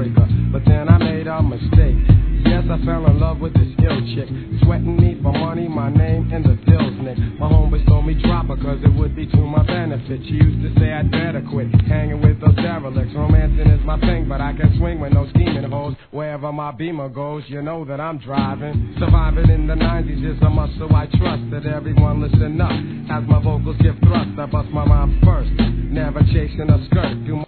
heartbreaker. But then I made a mistake. Yes, I fell in love with this ill chick, sweating me for money, my name in the bills, Nick. My homeboys told me drop her cause it would be to my benefit. She used to say I'd better quit hanging with those derelicts. Romancing is my thing, but I can swing with no scheming hoes. Wherever my Beamer goes, you know that I'm driving. Surviving in the 90s is a must, so I trust that everyone listen up. As my vocals give thrust, I bust my rhymes first. Never chasing a skirt, do